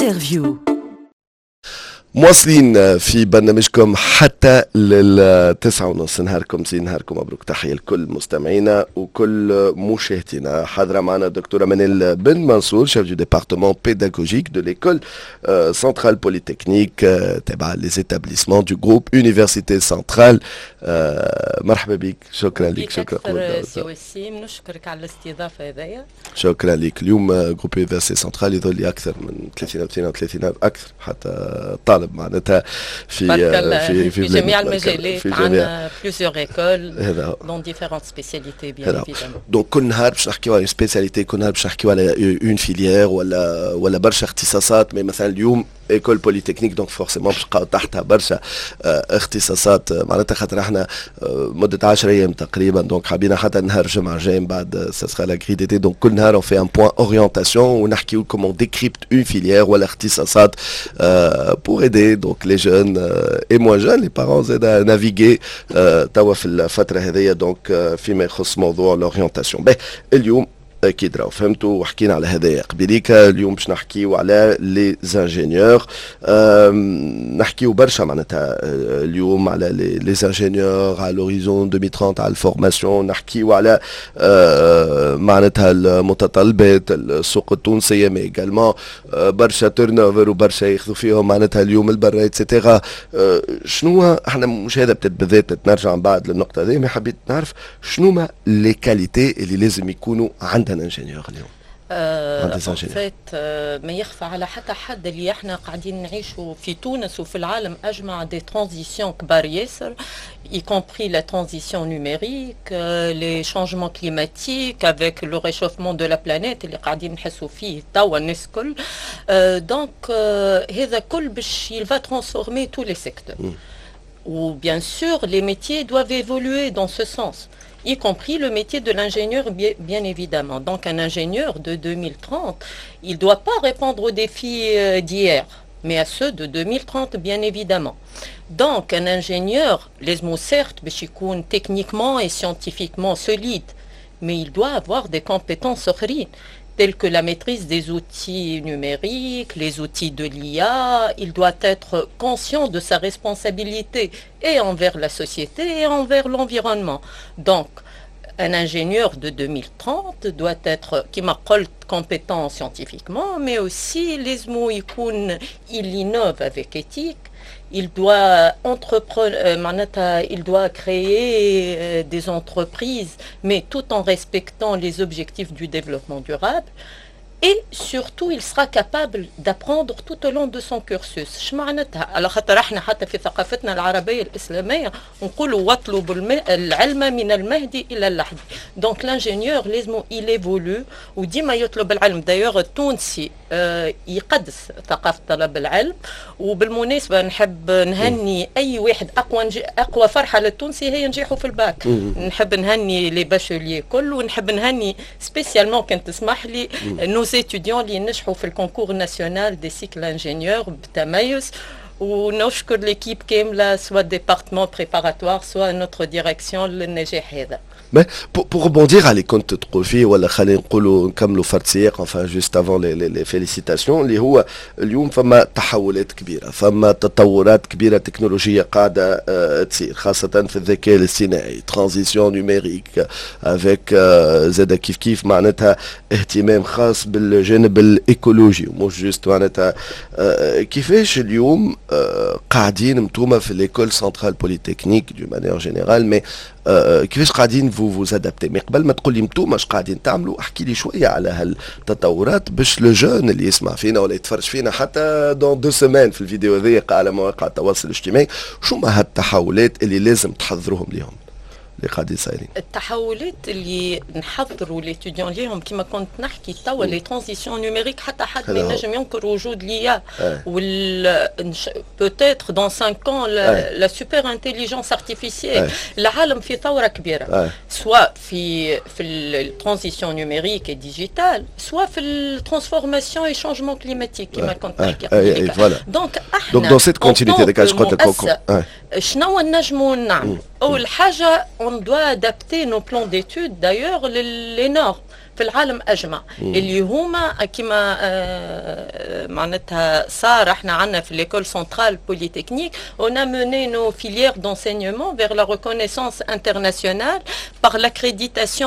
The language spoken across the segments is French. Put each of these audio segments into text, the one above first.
انترفيو. مواصلين في برنامجكم حتى للتسعة ونص. نهاركم زين، نهاركم مبروك. تحية لكل مستمعينا وكل مشاهدينا. حاضرة معنا الدكتورة منال بن منصور، شيف دو ديبارتمون بيداغوجيك دو ليكول سنترال بوليتكنيك تبع لي زيتابليسمون دو جروب يونيفرسيتي سنترال. مرحبا بك، شكرا لك. شكرا سي وسيم، نشكرك على الاستضافة هذايا. شكرا لك. اليوم جروب يونيفرسيتي سنترال يظل لي أكثر من 30 أو 32 أكثر حتى طالب معناتها في جميع المجالات. عندنا بليزيور ايكول دون ديفيرونت سبيسياليتي بيان ايفيدامون. دونك كل نهار باش نحكيو على سبيسياليتي، كل نهار باش نحكيو على اون فيليير ولا برشا اختصاصات. مي مثلا اليوم ايكول بوليتكنيك، دونك فورسيمون باش نلقاو تحتها برشا اختصاصات معناتها، خاطر احنا مده 10 ايام تقريبا، دونك حابين حتى نهار الجمعه الجاي من بعد ساسخا لا غري ديتي، دونك كل نهار اون في ان بوان اورينتاسيون ونحكيو كومون ديكريبت اون فيليير ولا اختصاصات pour aider donc les jeunes et moins jeunes, les parents aident à naviguer توا في الفترة هذيا دونك فيما يخص موضوع l'orientation. اليوم اكيد راهو فهمتوا وحكينا على هذايا قبيليك. اليوم باش نحكيو على لي زانجينيور، نحكيو برشا معناتها اليوم على لي زانجينيور على لوريزون 2030، على الفورماسيون، نحكيو على معناتها المتطلبات السوق التونسيه، مي ايغالمون برشا تيرن اوفر وبرشا ياخذوا فيهم معناتها اليوم البرا ايتترا. شنو احنا مش هذا بالذات نرجع من بعد للنقطه هذه، مي حبيت نعرف شنو ما لي كاليتي اللي لازم يكونوا عندنا انجينيور اليوم. ما يخفى على حتى حد اللي احنا قاعدين نعيشوا في تونس وفي العالم اجمع دي ترانزيسيون كبار ياسر، y compris la transition numérique, les changements climatiques avec le réchauffement de la planète اللي قاعدين نحسوا فيه توا الناس الكل. donc هذا كل باش il va transformer tous les secteurs. Ou bien sûr les métiers doivent évoluer dans ce sens, y compris le métier de l'ingénieur bien évidemment. Donc un ingénieur de 2030, il ne doit pas répondre aux défis d'hier, mais à ceux de 2030 bien évidemment. Donc un ingénieur, les mots certes, techniquement et scientifiquement solide, mais il doit avoir des compétences autres, telles que la maîtrise des outils numériques, les outils de l'IA. Il doit être conscient de sa responsabilité et envers la société et envers l'environnement. Donc, un ingénieur de 2030 doit être qui m'appelle compétent scientifiquement, mais aussi il innove avec éthique. Il doit il doit créer des entreprises, mais tout en respectant les objectifs du développement durable. Et surtout, il sera capable d'apprendre tout au long de son cursus. شمعناتها على خاطر احنا حتى في ثقافتنا العربية الإسلامية نقولوا واطلبوا العلم من المهدي إلى اللحد. Donc l'ingénieur لازم il évolue وديما يطلب العلم. دايوغ التونسي يقدس ثقافة طلب العلم. وبالمناسبة نحب نهني أي واحد أقوى فرحة للتونسي هي نجيحوا في الباك. نحب نهني لي باشوليي كل، ونحب نهني سبيسيالمون كان تسمح لي nos étudiants اللي نجحوا في الكونكور ناسيونال دي سيكل انجينيور بتميز. ونشكر ليكيب كامله سواء ديبارتمون بريباراتوار سواء نوتر ديريكسيون للنجاح هذا. Mais pour rebondir على كنت تقول فيه ولا خلينا نقولوا نكملوا فرد سياق enfin juste avant les félicitations، اللي هو اليوم فما تحولات كبيرة، فما تطورات كبيرة تكنولوجية قاعدة تصير خاصة في الذكاء الاصطناعي، ترانزيسيون نيميريك افيك زاد كيف معناتها اهتمام خاص بالجانب الايكولوجي ومش جوست معناتها. كيفاش اليوم قاعدين نتوما في ليكول سنترال بوليتكنيك دو مانيير جينيرال، مي كيفاش قاعدين vous adapter؟ مي قبل ما تقول لي نتوما اش قاعدين تعملوا، احكي لي شويه على هالتطورات باش لو جون اللي يسمع فينا ولا يتفرج فينا حتى دون 2 سيمين في الفيديو هذايا على مواقع التواصل الاجتماعي، شو ما هالتحولات اللي لازم تحضروهم ليهم اللي قاعدين صايرين؟ التحولات اللي نحضروا ليتيديون ليهم كما كنت نحكي توا لي ترانزيسيون نيميريك، حتى حد ما ينجم ينكر وجود ليا بوتيتر دون 5 ans لا سوبر انتيليجنس ارتيفيسيال. العالم في ثوره كبيره سواء في الترانزيسيون نيميريك ديجيتال سواء في الترانسفورماسيون اي شونجمون كليماتيك كما كنت نحكي. دونك احنا دون سيت كونتينيتي هذيك اش قلت لكم شنو نجموا نعمل؟ أول حاجة on doit adapter nos plans d'études d'ailleurs les normes في العالم اجمع اللي هما كما معناتها صار احنا عندنا في l'école centrale polytechnique on a mené nos filières d'enseignement vers la reconnaissance internationale par l'accréditation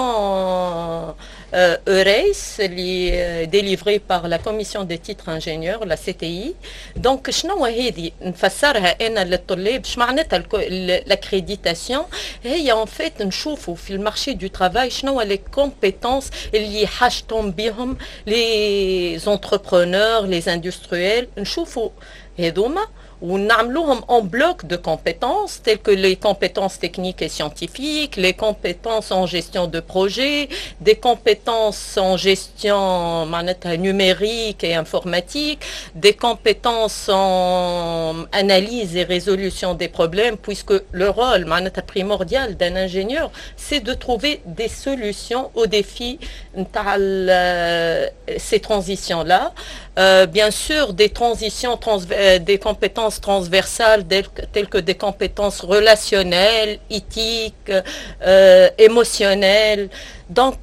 EURES délivrée par la commission des titres ingénieurs la CTI. Donc شنو هذه نفسرها انا للطلاب اش معناتها l'accréditation هي en fait نشوفوا في المارشي دو travail شنو les compétences اللي حاجتهم بهم les entrepreneurs les industriels نشوفوا هذوما ونعملوهم en bloc de compétences telles que les compétences techniques et scientifiques, les compétences en gestion de projet, des compétences en gestion numérique et informatique, des compétences en analyse et résolution des problèmes, puisque le rôle primordial d'un ingénieur, c'est de trouver des solutions aux défis de ces transitions-là. Bien sûr, des transitions, des compétences transversales telles que des compétences relationnelles, éthiques, émotionnelles. Donc,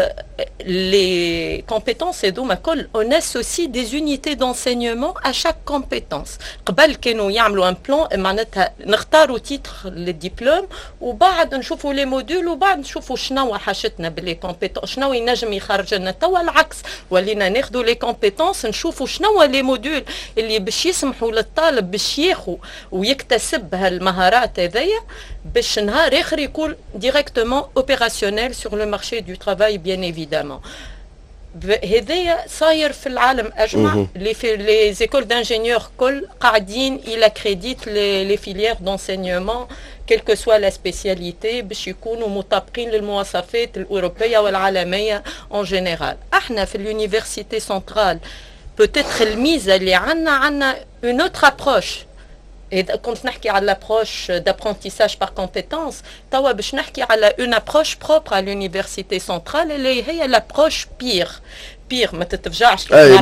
les compétences on associe des unités d'enseignement à chaque compétence. قبل كانوا يعملوا un plan معناتها نختاروا titre للدبلوم وبعد نشوفوا les modules وبعد نشوفوا شنو حاجتنا باللي compétences شنو ينجم يخرج لنا توا العكس ولينا ناخذوا les compétences نشوفوا شنو les modules اللي باش يسمحوا للطالب باش ياخذ ويكتسب هالمهارات هذيا باش نهار اخر يكون directement opérationnel sur le marché du travail bien évidemment. هذايا صاير في العالم اجمع les écoles d'ingénieurs كل قاعدين il accrédite les filières d'enseignement quelle que soit la spécialité باش يكونوا مطابقين للمواصفات الأوروبية والعالمية en général. احنا في l'université centrale peut-être الميزة اللي عندنا une autre approche. إذا كنت نحكي على l'approche d'apprentissage par compétence توا باش نحكي على une approche propre à l'université centrale اللي هي l'approche pire ما تتفجعش هي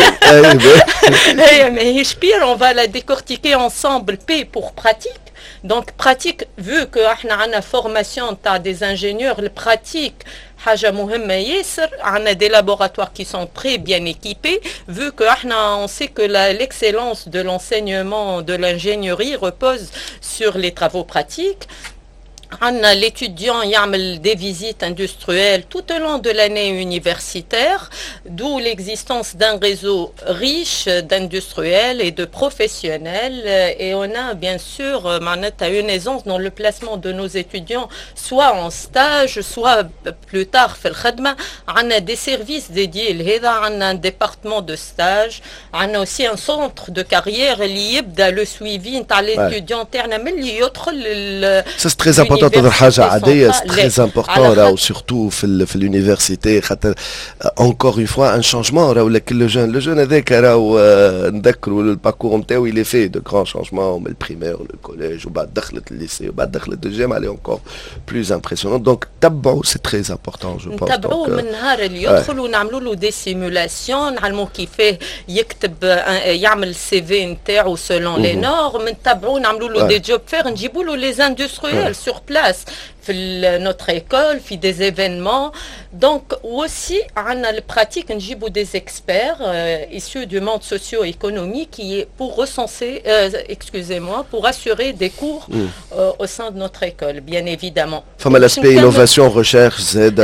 ماهيش pire on va la décortiquer ensemble P pour pratique. Donc pratique vu que احنا عندنا formation تاع des ingénieurs الpratique حاجة مهمة ياسر عندنا des laboratoires qui sont très bien équipés vu que احنا on sait que l'excellence de l'enseignement de l'ingénierie repose sur les travaux pratiques. L'étudiant يعمل des visites industrielles tout au long de l'année universitaire, d'où l'existence d'un réseau riche d'industriels et de professionnels. Et on a bien sûr une aisance dans le placement de nos étudiants, soit en stage, soit plus tard في الخدمة. On a des services dédiés لهذا, on a un département de stage, on a aussi un centre de carrière اللي يبدأ le suivi نتاع l'étudiant تاعنا من اللي يدخل. C'est très important. تظهر حاجة عادية très important راهو surtout في l'université خاطر encore une fois un changement راهو لكل le jeune هذاك راهو نذكروا الباركور نتاعو il est fait de grands changements من البريمير للكوليج وبعد دخلت الليسي وبعد دخلت الجامعة اللي encore plus impressionnant donc تبعوا c'est très important je pense. نتبعوه من نهار اللي يدخل ونعملوا له دي سيمولاسيون نعلموه كيفاه يكتب يعمل السي في نتاعو selon les normes نتبعوه نعملوا له دي جوب فير نجيبوا له les industriels sur place notre école, fait des événements. Donc aussi, on a la pratique, on a des experts issus du monde socio-économique qui est pour recenser, pour assurer des cours au sein de notre école, bien évidemment. Enfin, l'aspect innovation, recherche, Z,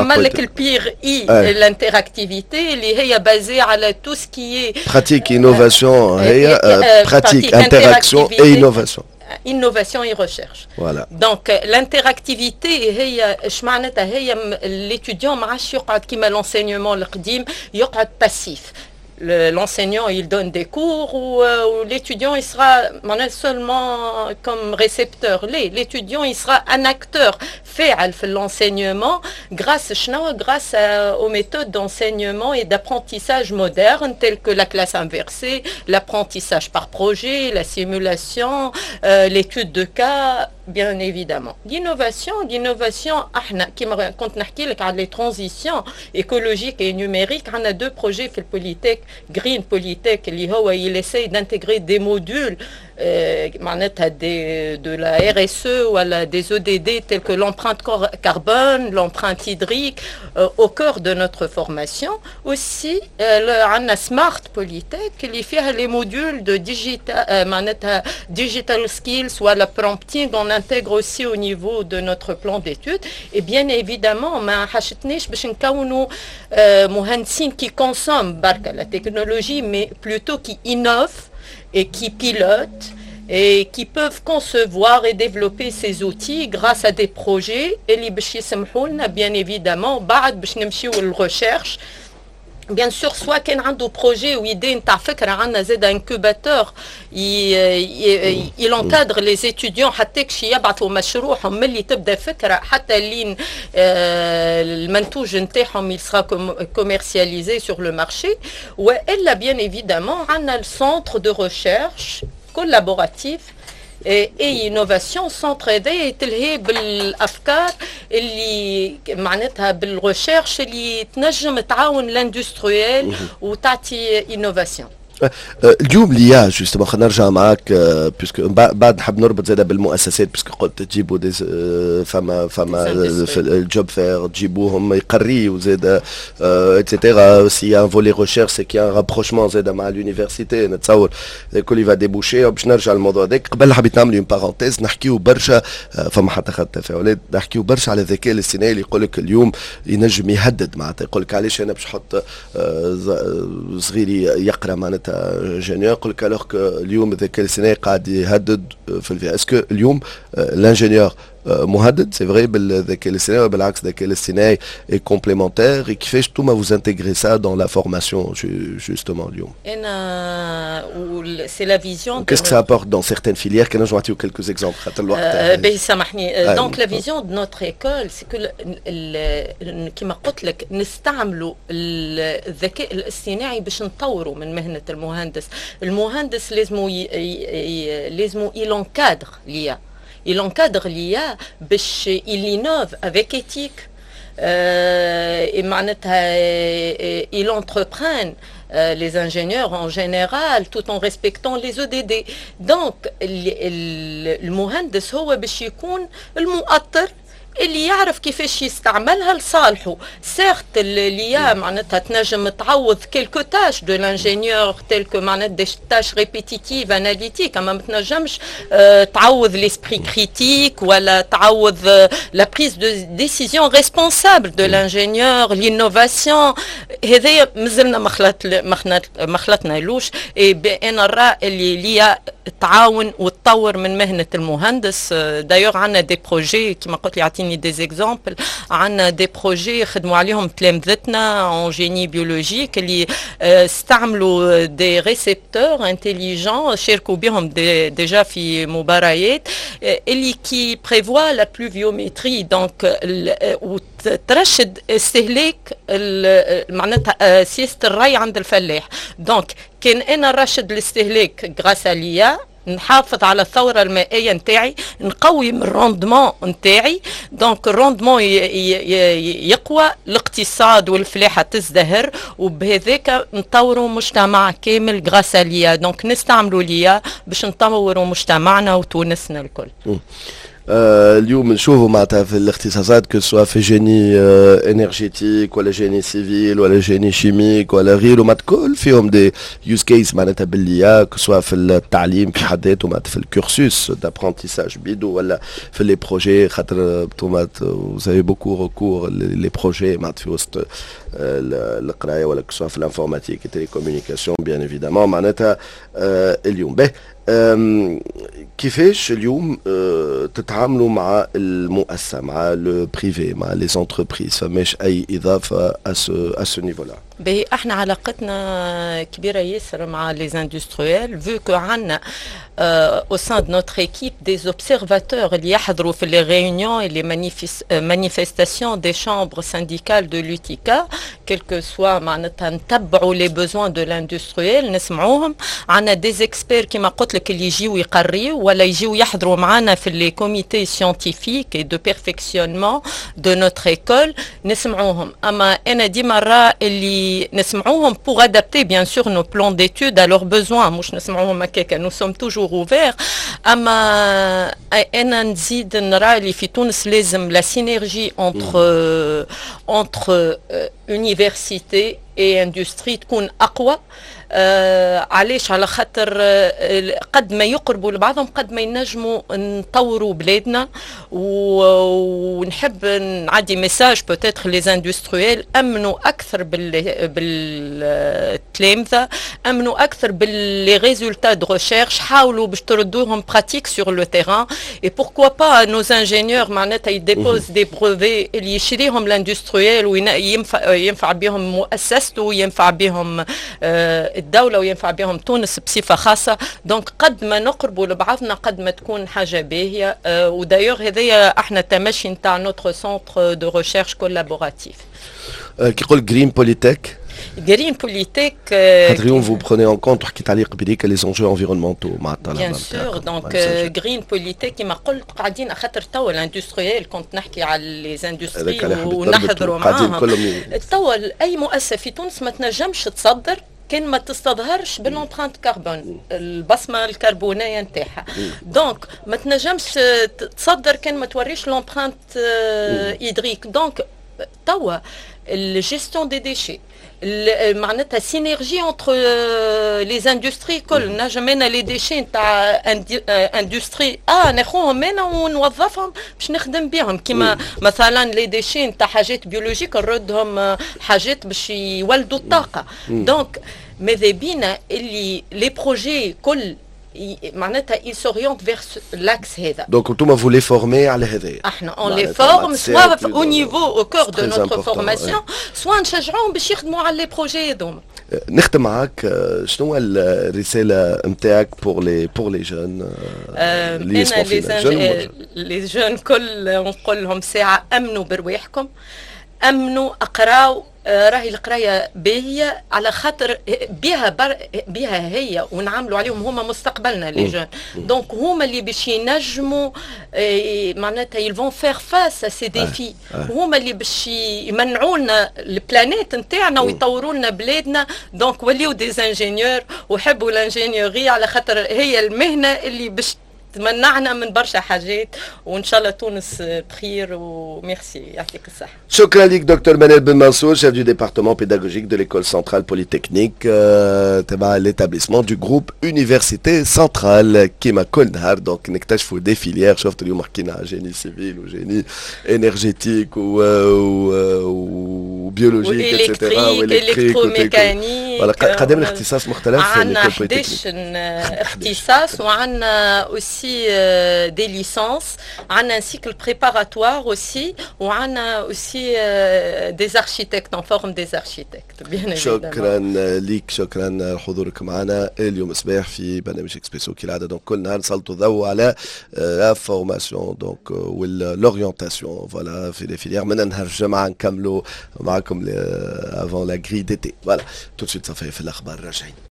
l'interactivité, elle est basée à tout ce qui est pratique, innovation, pratique, interaction et innovation. Innovation et recherche. Voilà. Donc l'interactivité هي اش معناتها هي l'étudiant ما عادش يقعد كيما l'enseignement القديم يقعد passif. L'enseignant il donne des cours où l'étudiant il sera seulement comme récepteur. L'étudiant il sera un acteur فاعل في l'enseignement grâce aux méthodes d'enseignement et d'apprentissage modernes telles que la classe inversée, l'apprentissage par projet, la simulation, l'étude de cas, bien évidemment. L'innovation احنا كيما كنت نحكي لك على les transitions écologiques et numériques. On a deux projets في البوليتك Green Polytech اللي هو il essaye d'intégrer des modules de la RSE ou des EDD tels que l'empreinte carbone, l'empreinte hydrique au cœur de notre formation. Aussi, on a Smart Polytech qui fait les modules de digital skills ou la prompting, on intègre aussi au niveau de notre plan d'études. Et bien évidemment, ما حشتنيش باش نكونوا مهندسين qui consomment la technologie, mais plutôt qui innovent et qui pilotent et qui peuvent concevoir et développer ces outils grâce à des projets. Et اللي باش يسمحوا لنا bien évidemment بعد باش نمشيو للrecherche. Bien sûr, soit qu'il y a un projet ou idée, il y a un incubateur, il encadre les étudiants حتى كشي يبعثوا مشروعهم من اللي تبدا فكره حتى لين المنتوج نتاعهم il sera commercialisé sur le marché. والا bien évidemment عندنا le centre de recherche collaboratif et innovation s'entraider تلهي بالافكار اللي معناتها بالريشيرش اللي تنجم تعاون لاندستريال وتعطي انوفاسيون. اليوم ليا جوستومون خلينا نرجع معاك بيسكو بعد نحب نربط زاده بالمؤسسات بيسكو قلت تجيبوا فما في الجوب فير تجيبوهم يقريوا زاده اتسيتيرا سي ان فولي ريشيرش سي كي ان رابروشمون زاده مع اليونيفرسيتي نتصور الكل يفا ديبوشي. باش نرجع للموضوع هذاك قبل حبيت نعمل اون بارونتيز نحكيو برشا فما حتى خد تفاعلات نحكيو برشا على الذكاء الاصطناعي اللي يقول لك اليوم ينجم يهدد معناتها يقول لك علاش انا باش نحط صغيري يقرا معناتها ingénieur يقول لك alors que اليوم الذكاء الاصطناعي قاعد يهدد في الفئة. est-ce que اليوم l'ingénieur مهدد c'est vrai بالذكاء الاصطناعي وبالعكس الذكاء الاصطناعي est complémentaire et كيفاش نتوما vous intégrez ça dans la formation justement اليوم؟ c'est la vision. Qu'est-ce que ça apporte dans certaines filières؟ كنا نعطيو quelques exemples خاطر الوقت. سامحني. donc la vision de notre école c'est que كما قلت لك نستعملوا الذكاء الاصطناعي باش نطوروا من مهنة المهندس لازم يلانكادر ليا. Il encadre l'IA, il innove avec éthique, il entreprend les ingénieurs en général tout en respectant les EDD. Donc, le مهندس هو باش يكون المؤطر اللي يعرف كيفاش يستعملها لصالحه. سيرت اللي معناتها تنجم تعوض كيلكو تاش دو لانجينيور تيل كو معناتها دي تاش ريبيتيتيف اناليتيك، اما ما تنجمش تعوض ليسبري كريتيك ولا تعوض لا بريز دو ديسيزيون ريسبونسابل دو لانجينيور لينوفاسيون. هذايا مازلنا ما خلطنالوش. انا نرى اللي ليا تعاون وتطور من مهنة المهندس. دايوغ عندنا دي بروجي كما قلت لي عطيني دي زيكزامبل. عندنا دي بروجي خدموا عليهم تلامذتنا اون جيني بيولوجيك اللي استعملوا دي ريسبتور انتيليجون شاركوا بهم ديجا في مباريات اللي كي بريفوا لا بلوفيومتري دونك ترشد استهلاك معناتها سياسة الري عند الفلاح. دونك كان انا نرشد الاستهلاك غراس ليا نحافظ على الثورة المائية نتاعي، نقوي من الروندمون نتاعي. دونك الروندمون يقوى، الاقتصاد والفلاحة تزدهر، وبهذاك نطوروا مجتمع كامل غراس ليا. دونك نستعملوا ليا باش نطوروا مجتمعنا وتونسنا الكل. اليوم نشوفوا معناتها في الاختصاصات كو سوا في جيني انرجيتيك ولا جيني سيفيل ولا جيني شيميك ولا غيره، ما الكل فيهم دي يوز كيس معناتها بالليا كو سوا في التعليم في حد ذاته معناتها في الكورسوس دابرونتيساج بيدو ولا في لي بروجي. خاطر بتومات وزاي بوكو ريكور لي بروجي معناتها في وسط القرايه ولا كو سوا في الانفورماتيك التيلي كومونيكاسيون بيان ايفيدامون معناتها اليوم به. كيفاش اليوم تتعاملوا مع المؤسسة مع لو بريفي مع لي زونتربريز؟ فماش اي اضافه اسو نيفو لا؟ باهي احنا علاقتنا كبيره ياسر مع لي اندستريال فو كو عندنا au sein de notre équipe des observateurs اللي يحضروا في les réunions et les manifestations des chambres syndicales de l'UTICA quel que soit معناتها نتبعوا les besoins de l'industriel نسمعوهم. عندنا des experts كما قلت لك اللي يجيو يقريوا ولا يجيو يحضروا معنا في les comités scientifiques et de perfectionnement de notre école نسمعوهم. اما انا ديما نرى اللي اللي نسمعوهم pour adapter bien sûr nos plans d'études à leurs besoins. مش نسمعوهم هكاك. Nous sommes toujours ouverts. أما أنا نزيد نرى اللي في تونس لازم la synergie entre université et industrie تكون أقوى. علاش؟ على خاطر قد ما يقربوا لبعضهم قد ما ينجموا نطوروا بلادنا ونحب نعدي ميساج بوتيتر لي اندستريال امنوا اكثر بالتلامذه، امنوا اكثر باللي ريزولتا دو ريشيرش، حاولوا باش تردوهم براتيك سور لو تيران اي بوركوا با نوز انجينيور معناتها يديبوز دي بروفي اللي يشريهم الاندستريال وينفع بهم مؤسسته، ينفع بهم الدولة وينفع بهم تونس بصفة خاصة. دونك قد ما نقربوا لبعضنا قد ما تكون حاجة باهية. ودايوغ هذايا احنا تمشي نتاع نوتر سونتر دو ريشيرش كولابوراتيف. كي يقول جرين بوليتيك Green Polytech. اليوم vous prenez en compte وحكيت عليه قبيليك les enjeux environnementaux مع الطلبة. Bien sûr, donc Green Polytech كما قلت قاعدين خاطر توا الاندستريال كنت نحكي على لي زاندستري ونحضروا معاهم. توا اي مؤسسة في تونس ما تنجمش تصدر كان ما تستظهرش بالامبرانت كربون، البصمه الكربونيه نتاعها. دونك ما تنجمش تصدر كان ما توريش الامبرانت هيدريك. دونك توا الجيستيون دي ديشي معناتها سينيرجي انتر لي اندستري كل نجم انا لي ديشي نتاع اندستري ناخذهم انا ونوظفهم باش نخدم بهم، كيما مثلا لي ديشي نتاع حاجات بيولوجيك نردهم حاجات باش يولدوا الطاقه. دونك ماذا بينا اللي لي بروجي كل معناتها ils s'orientent vers l'axe هذا. Donc انتم vous les formez على هذا. احنا on les forme soit au niveau au cœur de notre formation soit نشجعوهم باش يخدموا على لي بروجي هذوما. نختم معاك، شنو الرسالة نتاعك pour les jeunes اللي يسمعوا فينا؟ لي جون كل نقول لهم ساعة امنوا برواحكم، امنوا اقراو. راهي القرايه باهيه على خاطر بها هي ونعملوا عليهم هما مستقبلنا لي جون. دونك هما اللي باش ينجموا معناتها يلفون فيغ فاس سي ديفي، هما اللي باش يمنعوا لنا البلانيت نتاعنا ويطوروا لنا بلادنا. دونك وليو دي انجينيور وحبوا الانجينيوري على خاطر هي المهنه اللي باش تمنعنا من برشا حاجات، وان شاء الله تونس بخير وميرسي يعطيك الصحه. شكرا لك دكتور منال بن منصور، chef du département pédagogique de l'école centrale polytechnique تبع l'établissement du groupe Université Centrale كيما كل نهار. دونك نكتشفوا دي فيليير، شفت اليوم حكينا على جيني سيفيل وجيني انرجيتيك وبيولوجيك اتسيتيرا والكتروميكانيك. قدام الاختصاص مختلف. عندنا 11 اختصاص وعندنا aussi des licences, on a un cycle préparatoire aussi, on a aussi des architectes, en forme des architectes, bien évidemment. شكرا ليك، شكرا لحضورك معنا اليوم صباح في برنامج اكسبريسو كالعاده. دونك كل نهار نسلطوا الضوء على لا فورماسيون دونك والorientation فوالا في لي فيليير. من نهار الجمعه نكملوا معكم افون لا غري ديتي. فوالا تو سويت صافي في الاخبار راجعين.